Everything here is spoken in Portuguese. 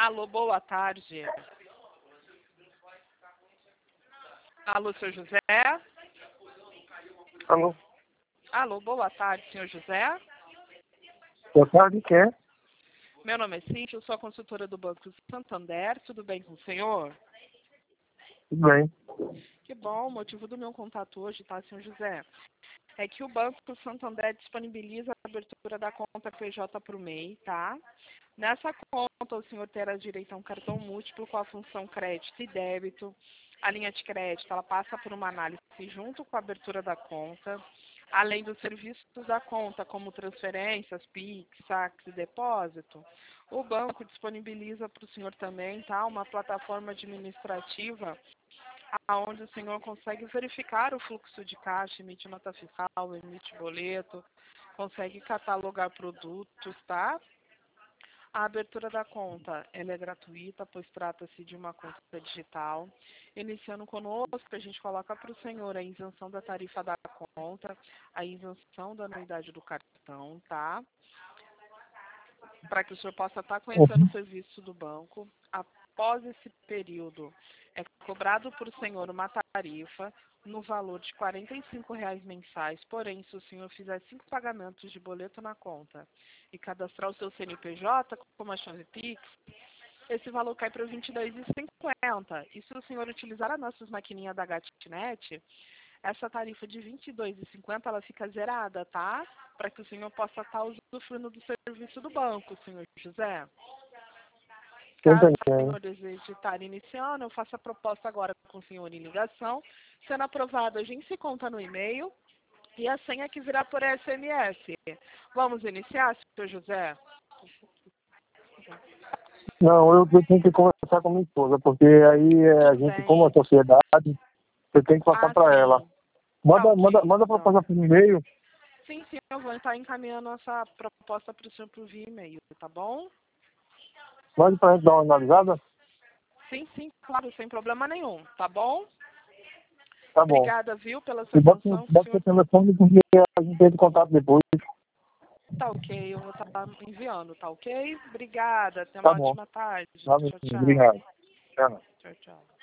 Alô, boa tarde. Alô, senhor José? Alô? Alô, boa tarde, senhor José? Boa tarde, quem é? Meu nome é Cíntia, eu sou a consultora do Banco Santander. Tudo bem com o senhor? Tudo bem. Que bom, o motivo do meu contato hoje, tá, senhor José? É que o Banco Santander disponibiliza a abertura da conta PJ para o MEI, tá? Nessa conta, o senhor terá direito a um cartão múltiplo com a função crédito e débito. A linha de crédito, ela passa por uma análise junto com a abertura da conta, além dos serviços da conta, como transferências, PIX, saques e depósito. O banco disponibiliza para o senhor também, tá, uma plataforma administrativa onde o senhor consegue verificar o fluxo de caixa, emite nota fiscal, emite boleto, consegue catalogar produtos, tá? A abertura da conta, ela é gratuita, pois trata-se de uma conta digital. Iniciando conosco, a gente coloca para o senhor a isenção da tarifa da conta, a isenção da anuidade do cartão, tá? Para que o senhor possa estar conhecendo o serviço do banco. Após esse período, é cobrado por o senhor uma tarifa no valor de R$ 45 mensais, porém, se o senhor fizer 5 pagamentos de boleto na conta e cadastrar o seu CNPJ como a chave PIX, esse valor cai para R$ 22,50. E se o senhor utilizar as nossas maquininhas da GatiNet, essa tarifa de R$ 22,50 ela fica zerada, tá? Para que o senhor possa estar usufruindo do serviço do banco, senhor José. Caso o senhor deseje estar iniciando, eu faço a proposta agora com o senhor em ligação. Sendo aprovado, a gente se conta no e-mail e a senha que virá por SMS. Vamos iniciar, senhor José? Não, eu tenho que conversar com minha esposa, porque aí a Tudo gente, como bem. a sociedade, eu tenho que passar para ela. Sim. Manda, Tá ok, manda a então. proposta por e-mail. Sim, eu vou estar encaminhando essa proposta para o senhor por via e-mail, tá bom? Mande para a gente dar uma analisada. Sim, claro, sem problema nenhum, tá bom? Tá bom. Obrigada, viu, pela E sua atenção, bota o senhor. telefone porque a gente entra em contato depois. Tá ok, eu vou estar enviando, tá ok? Obrigada, tenha Tá uma bom. ótima tarde. Valeu, Tchau, sim. tchau. Obrigado. Tchau. Tchau, tchau.